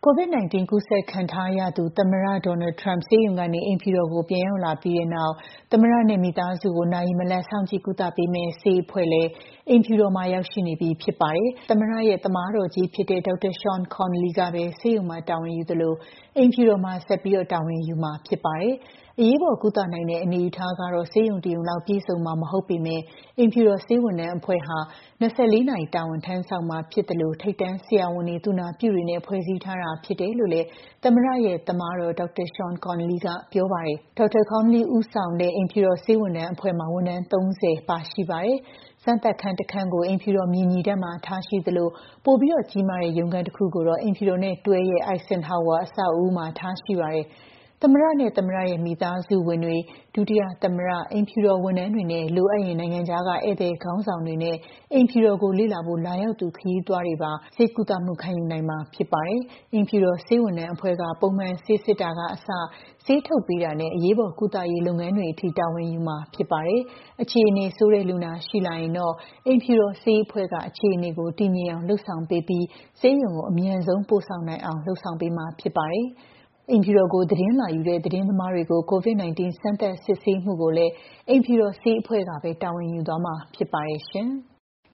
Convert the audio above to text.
COVID-19 ကူးစက်ခံထားရသူသမ္မတ Donald Trump ဆေးရုံကနေအိမ်ဖြူတော်ကိုပြန်ရောက်လာပြီးတဲ့နောက်သမ္မတနဲ့မိသားစုကိုနာရီမလတ်စောင့်ကြည့်ကုသပေးမယ့်ဆေးအဖွဲ့လည်းအိမ်ဖြူတော်မှာရောက်ရှိနေပြီဖြစ်ပါတယ်။သမ္မတရဲ့သမားတော်ကြီးဖြစ်တဲ့ Dr. Sean Conley ကပဲဆေးရုံမှာတာဝန်ယူသလိုအိမ်ဖြူတော်မှာဆက်ပြီးတာဝန်ယူမှာဖြစ်ပါတယ်။အရေးပေါ်ကုသနိုင်တဲ့အနေအထားကတော့ဆေးရုံတစ်ရုံလောက်ပြည့်စုံမှာမဟုတ်ပေမဲ့အိမ်ဖြူတော်ဆေးဝန်ထမ်းအဖွဲ့ဟာ24နာရီတာဝန်ထမ်းဆောင်မှာဖြစ်တယ်လို့ထိပ်တန်းဆရာဝန်တွေသူနာပြုတွေနဲ့ဖွဲ့စည်းထားတာဖြစ်တယ်လို့လည်းသမ္မတရဲ့သမားတော် Dr. Sean Conley ကပြောပါတယ်။ Dr. Conley ဦးဆောင်တဲ့အိမ်ဖြူတော်ဆေးဝန်ထမ်းအဖွဲ့မှာဝန်ထမ်း30ပါရှိပါတယ်။စမ်းသပ်ခန်းတစ်ခန်းကိုအိမ်ဖြူတော်မြေညီထပ်မှာထားရှိသလိုပိုပြီးကြီးမားတဲ့ရုံးခန်းတစ်ခုကိုတော့အိမ်ဖြူတော်နဲ့တွဲရဲ့ Eisenhower အဆောက်အဦမှာထားရှိပါတယ်။သမ္မတနဲ့သမ္မတရဲ့မိသားစုဝင်တွေဒုတိယသမ္မတအိမ်ဖြူတော်ဝန်ထမ်းတွေနဲ့လိုအပ်ရင်နိုင်ငံခြားကဧည့်သည်ခေါင်းဆောင်တွေနဲ့အိမ်ဖြူတော်ကိုလေ့လာဖို့လာရောက်သူခရီးသွားတွေပါဆေးကုသမှုခံယူနိုင်မှာဖြစ်ပါတယ်။အိမ်ဖြူတော်ဆေးဝန်ထမ်းအဖွဲ့ကပုံမှန်ဆေးစစ်တာကအစဆေးထုတ်ပေးတာနဲ့အရေးပေါ်ကုသရေးလုပ်ငန်းတွေအထိတာဝန်ယူမှာဖြစ်ပါတယ်။အခြေအနေဆိုးတဲ့လူနာရှိလာရင်တော့အိမ်ဖြူတော်ဆေးအဖွဲ့ကအခြေအနေကိုတည်ငြိမ်အောင်လုပ်ဆောင်ပေးပြီးဆေးရုံကိုအမြန်ဆုံးပို့ဆောင်နိုင်အောင်လုပ်ဆောင်ပေးမှာဖြစ်ပါတယ်။အိမ်ဖြူတော်ကိုသတင်းလာယူတဲ့သတင်းသမားတွေကို COVID-19 စမ်းသပ်စစ်ဆေးမှုကိုလည်းအိမ်ဖြူတော်ဆေးအဖွဲ့ကပဲတာဝန်ယူသွားမှာဖြစ်ပါတယ်ရှင်။